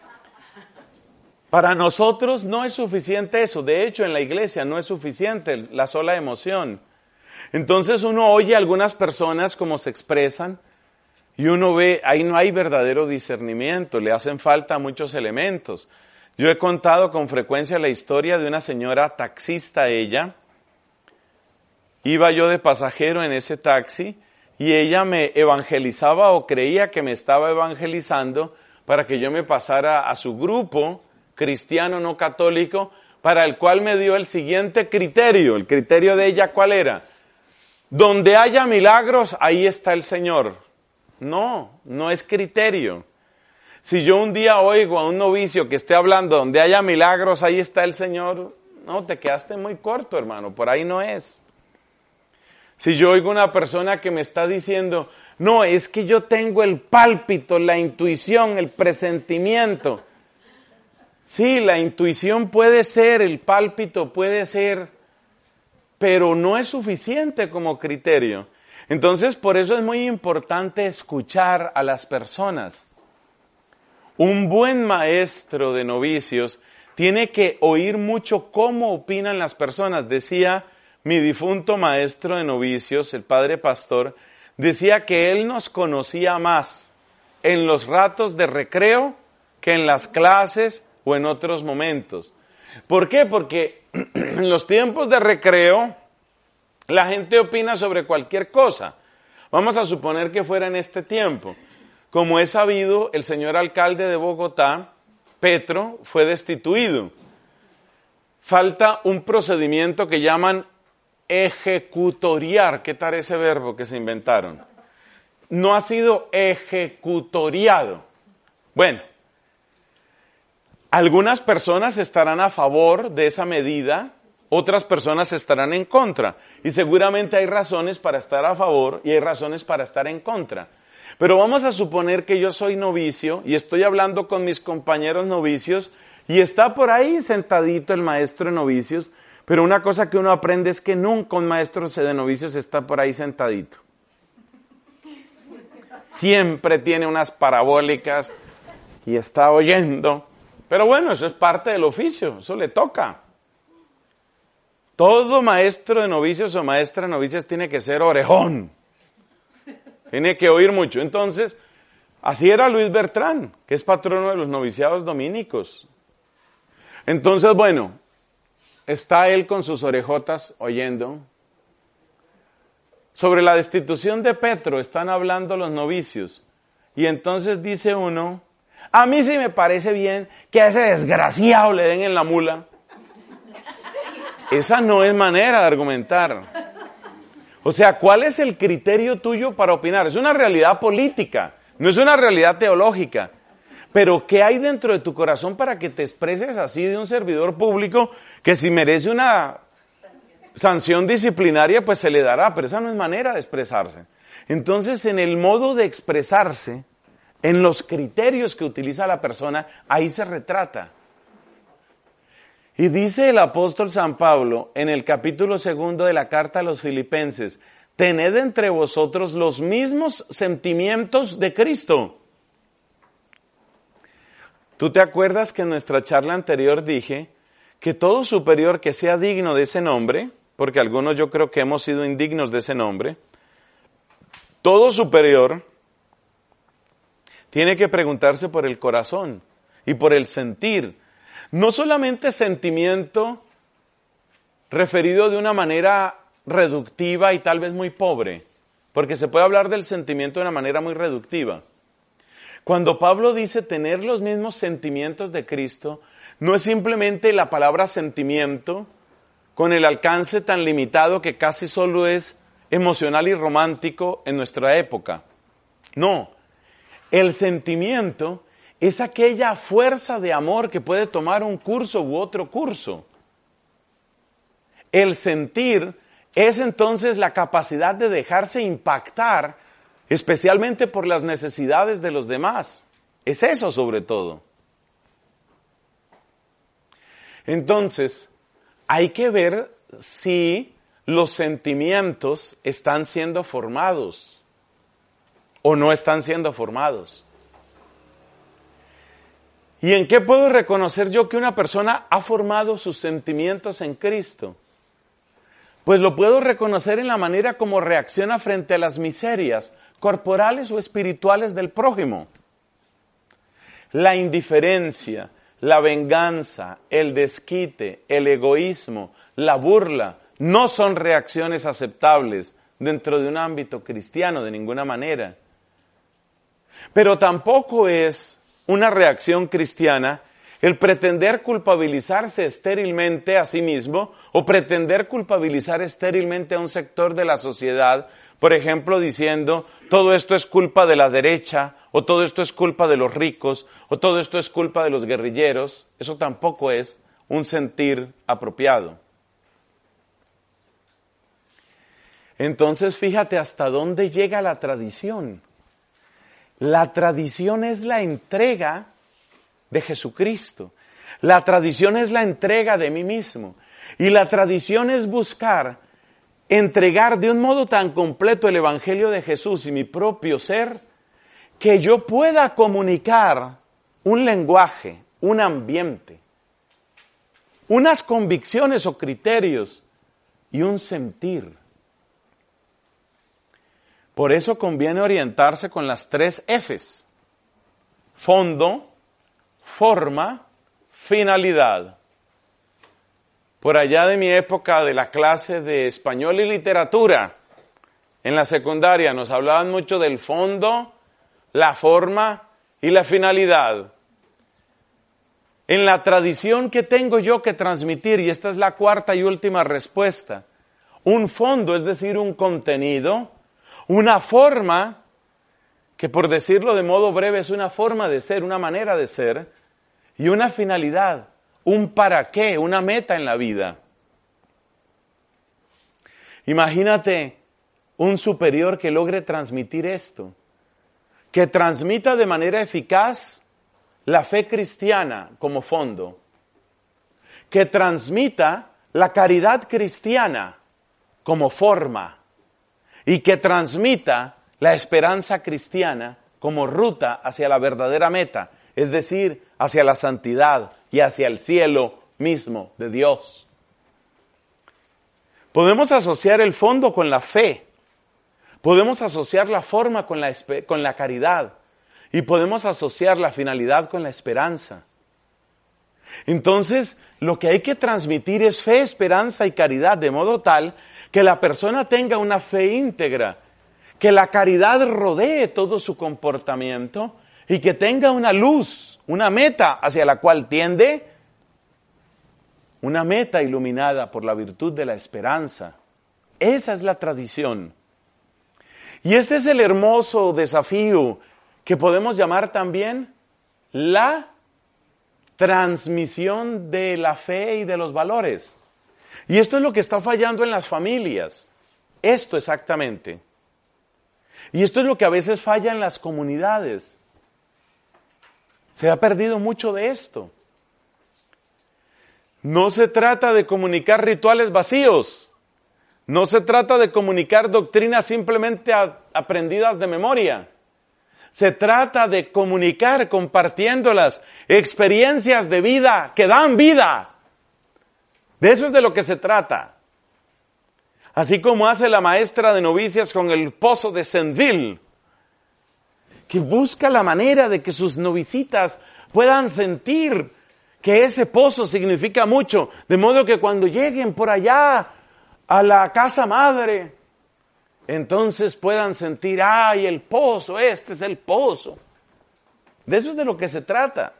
Para nosotros no es suficiente eso, de hecho en la iglesia no es suficiente la sola emoción. Entonces uno oye a algunas personas cómo se expresan y uno ve, ahí no hay verdadero discernimiento, le hacen falta muchos elementos. Yo he contado con frecuencia la historia de una señora taxista, ella. Iba yo de pasajero en ese taxi y ella me evangelizaba o creía que me estaba evangelizando para que yo me pasara a su grupo cristiano no católico, para el cual me dio el siguiente criterio. El criterio de ella, ¿cuál era? Donde haya milagros, ahí está el Señor. No, no es criterio. Si yo un día oigo a un novicio que esté hablando donde haya milagros, ahí está el Señor, no, te quedaste muy corto, hermano, por ahí no es. Si yo oigo a una persona que me está diciendo, no, es que yo tengo el pálpito, la intuición, el presentimiento. Sí, la intuición puede ser, el pálpito puede ser, pero no es suficiente como criterio. Entonces, por eso es muy importante escuchar a las personas. Un buen maestro de novicios tiene que oír mucho cómo opinan las personas. Decía mi difunto maestro de novicios, el padre pastor, decía que él nos conocía más en los ratos de recreo que en las clases o en otros momentos. ¿Por qué? Porque en los tiempos de recreo la gente opina sobre cualquier cosa. Vamos a suponer que fuera en este tiempo. Como es sabido, el señor alcalde de Bogotá, Petro, fue destituido. Falta un procedimiento que llaman ejecutoriar. ¿Qué tal ese verbo que se inventaron? No ha sido ejecutoriado. Bueno, algunas personas estarán a favor de esa medida, otras personas estarán en contra. Y seguramente hay razones para estar a favor y hay razones para estar en contra. Pero vamos a suponer que yo soy novicio y estoy hablando con mis compañeros novicios y está por ahí sentadito el maestro de novicios, pero una cosa que uno aprende es que nunca un maestro de novicios está por ahí sentadito. Siempre tiene unas parabólicas y está oyendo. Pero bueno, eso es parte del oficio, eso le toca. Todo maestro de novicios o maestra de novicias tiene que ser orejón. Tiene que oír mucho. Entonces, así era Luis Bertrán, que es patrono de los noviciados dominicos. Entonces, bueno, está él con sus orejotas oyendo. Sobre la destitución de Petro están hablando los novicios. Y entonces dice uno, a mí sí me parece bien que a ese desgraciado le den en la mula. Esa no es manera de argumentar. O sea, ¿cuál es el criterio tuyo para opinar? Es una realidad política, no es una realidad teológica. Pero ¿qué hay dentro de tu corazón para que te expreses así de un servidor público que si merece una sanción disciplinaria, pues se le dará? Pero esa no es manera de expresarse. Entonces, en el modo de expresarse, en los criterios que utiliza la persona, ahí se retrata. Y dice el apóstol San Pablo en el capítulo segundo de la carta a los Filipenses, tened entre vosotros los mismos sentimientos de Cristo. ¿Tú te acuerdas que en nuestra charla anterior dije que todo superior que sea digno de ese nombre porque algunos yo creo que hemos sido indignos de ese nombre, todo superior tiene que preguntarse por el corazón y por el sentir. No solamente sentimiento referido de una manera reductiva y tal vez muy pobre, porque se puede hablar del sentimiento de una manera muy reductiva. Cuando Pablo dice tener los mismos sentimientos de Cristo, no es simplemente la palabra sentimiento con el alcance tan limitado que casi solo es emocional y romántico en nuestra época. No, el sentimiento es aquella fuerza de amor que puede tomar un curso u otro curso. El sentir es entonces la capacidad de dejarse impactar, especialmente por las necesidades de los demás. Es eso sobre todo. Entonces, hay que ver si los sentimientos están siendo formados o no están siendo formados. ¿Y en qué puedo reconocer yo que una persona ha formado sus sentimientos en Cristo? Pues lo puedo reconocer en la manera como reacciona frente a las miserias corporales o espirituales del prójimo. La indiferencia, la venganza, el desquite, el egoísmo, la burla, no son reacciones aceptables dentro de un ámbito cristiano de ninguna manera. Pero tampoco es una reacción cristiana el pretender culpabilizarse estérilmente a sí mismo o pretender culpabilizar estérilmente a un sector de la sociedad, por ejemplo, diciendo todo esto es culpa de la derecha o todo esto es culpa de los ricos o todo esto es culpa de los guerrilleros. Eso tampoco es un sentir apropiado. Entonces, fíjate hasta dónde llega la tradición. La tradición es la entrega de Jesucristo. La tradición es la entrega de mí mismo. Y la tradición es buscar entregar de un modo tan completo el Evangelio de Jesús y mi propio ser, que yo pueda comunicar un lenguaje, un ambiente, unas convicciones o criterios y un sentir. Por eso conviene orientarse con las tres Fs: fondo, forma, finalidad. Por allá de mi época de la clase de español y literatura, en la secundaria nos hablaban mucho del fondo, la forma y la finalidad. En la tradición que tengo yo que transmitir, y esta es la cuarta y última respuesta, un fondo, es decir, un contenido, una forma, que por decirlo de modo breve es una forma de ser, una manera de ser, y una finalidad, un para qué, una meta en la vida. Imagínate un superior que logre transmitir esto, que transmita de manera eficaz la fe cristiana como fondo, que transmita la caridad cristiana como forma y que transmita la esperanza cristiana como ruta hacia la verdadera meta, es decir, hacia la santidad y hacia el cielo mismo de Dios. Podemos asociar el fondo con la fe, podemos asociar la forma con la, con la caridad y podemos asociar la finalidad con la esperanza. Entonces, lo que hay que transmitir es fe, esperanza y caridad, de modo tal que la persona tenga una fe íntegra, que la caridad rodee todo su comportamiento y que tenga una luz, una meta hacia la cual tiende, una meta iluminada por la virtud de la esperanza. Esa es la tradición. Y este es el hermoso desafío que podemos llamar también la transmisión de la fe y de los valores. Y esto es lo que está fallando en las familias. Esto exactamente. Y esto es lo que a veces falla en las comunidades. Se ha perdido mucho de esto. No se trata de comunicar rituales vacíos. No se trata de comunicar doctrinas simplemente a, aprendidas de memoria. Se trata de comunicar, compartiéndolas, experiencias de vida que dan vida. De eso es de lo que se trata. Así como hace la maestra de novicias con el pozo de Saint-Ville, que busca la manera de que sus novicitas puedan sentir que ese pozo significa mucho, de modo que cuando lleguen por allá a la casa madre, entonces puedan sentir, ¡ay, el pozo, este es el pozo! De eso es de lo que se trata.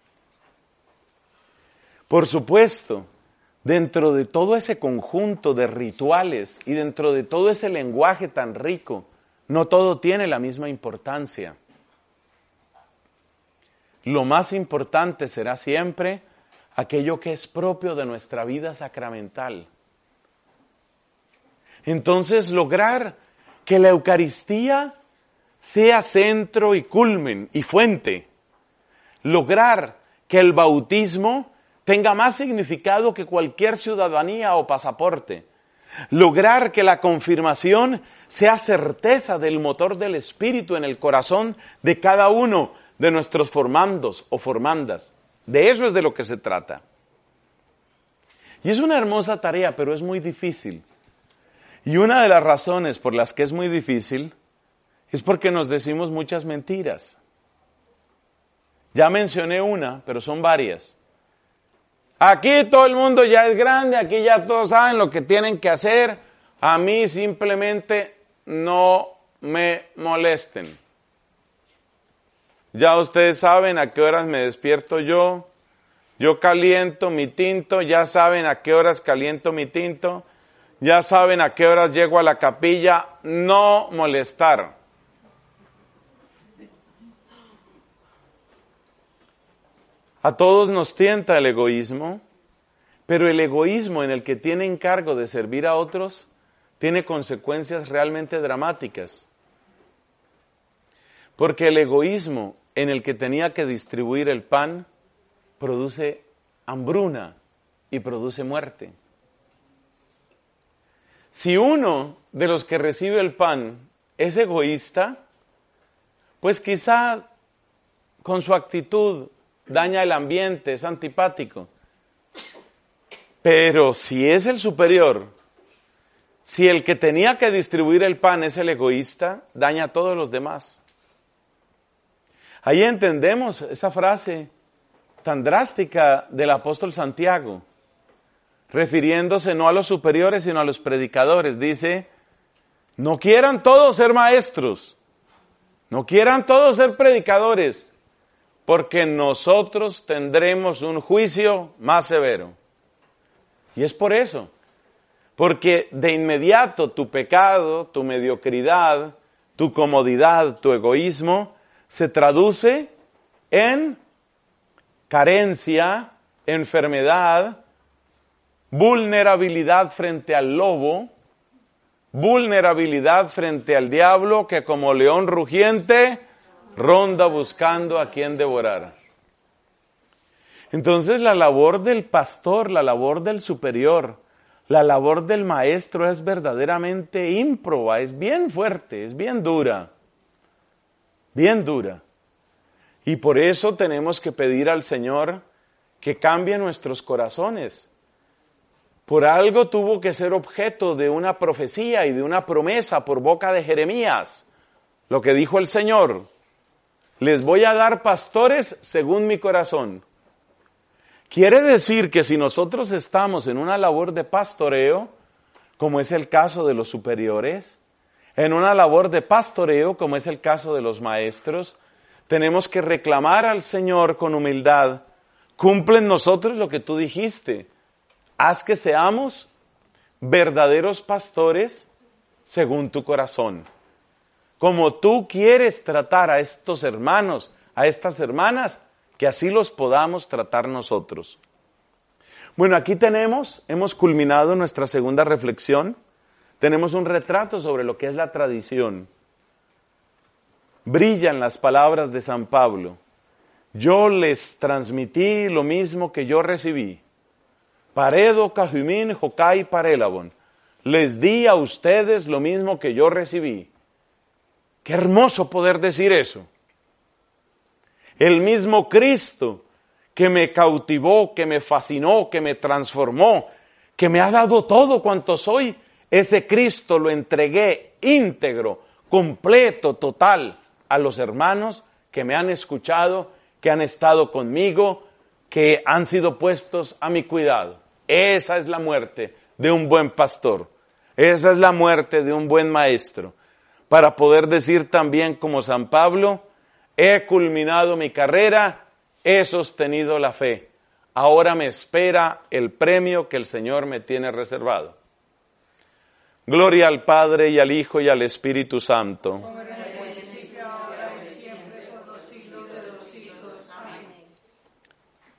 Por supuesto, dentro de todo ese conjunto de rituales y dentro de todo ese lenguaje tan rico, no todo tiene la misma importancia. Lo más importante será siempre aquello que es propio de nuestra vida sacramental. Entonces, lograr que la Eucaristía sea centro y culmen y fuente. Lograr que el bautismo tenga más significado que cualquier ciudadanía o pasaporte. Lograr que la confirmación sea certeza del motor del Espíritu en el corazón de cada uno de nuestros formandos o formandas. De eso es de lo que se trata. Y es una hermosa tarea, pero es muy difícil. Y una de las razones por las que es muy difícil es porque nos decimos muchas mentiras. Ya mencioné una, pero son varias. Aquí todo el mundo ya es grande, aquí ya todos saben lo que tienen que hacer. A mí simplemente no me molesten. Ya ustedes saben a qué horas me despierto yo. Yo caliento mi tinto, ya saben a qué horas caliento mi tinto. Ya saben a qué horas llego a la capilla. No molestar. A todos nos tienta el egoísmo, pero el egoísmo en el que tiene encargo de servir a otros tiene consecuencias realmente dramáticas. Porque el egoísmo en el que tenía que distribuir el pan produce hambruna y produce muerte. Si uno de los que recibe el pan es egoísta, pues quizá con su actitud daña el ambiente, es antipático. Pero si es el superior, si el que tenía que distribuir el pan es el egoísta, daña a todos los demás. Ahí entendemos esa frase tan drástica del apóstol Santiago, refiriéndose no a los superiores, sino a los predicadores. Dice, no quieran todos ser maestros, no quieran todos ser predicadores, porque nosotros tendremos un juicio más severo. Y es por eso, porque de inmediato tu pecado, tu mediocridad, tu comodidad, tu egoísmo, se traduce en carencia, enfermedad, vulnerabilidad frente al lobo, vulnerabilidad frente al diablo que como león rugiente ronda buscando a quien devorar. Entonces la labor del pastor, la labor del superior, la labor del maestro es verdaderamente ímproba, es bien fuerte, es bien dura, bien dura. Y por eso tenemos que pedir al Señor que cambie nuestros corazones. Por algo tuvo que ser objeto de una profecía y de una promesa por boca de Jeremías, lo que dijo el Señor. Les voy a dar pastores según mi corazón. Quiere decir que si nosotros estamos en una labor de pastoreo, como es el caso de los superiores, en una labor de pastoreo, como es el caso de los maestros, tenemos que reclamar al Señor con humildad, cumple en nosotros lo que tú dijiste, haz que seamos verdaderos pastores según tu corazón. Como tú quieres tratar a estos hermanos, a estas hermanas, que así los podamos tratar nosotros. Bueno, aquí tenemos, hemos culminado nuestra segunda reflexión. Tenemos un retrato sobre lo que es la tradición. Brillan las palabras de San Pablo. Yo les transmití lo mismo que yo recibí. Paredo, Cajumin, Jocai, Parelabon. Les di a ustedes lo mismo que yo recibí. Qué hermoso poder decir eso. El mismo Cristo que me cautivó, que me fascinó, que me transformó, que me ha dado todo cuanto soy, Ese Cristo lo entregué íntegro, completo, total a los hermanos que me han escuchado, que han estado conmigo, que han sido puestos a mi cuidado. Esa es la muerte de un buen pastor. Esa es la muerte de un buen maestro. Para poder decir también como San Pablo, he culminado mi carrera, he sostenido la fe. Ahora me espera el premio que el Señor me tiene reservado. Gloria al Padre y al Hijo y al Espíritu Santo.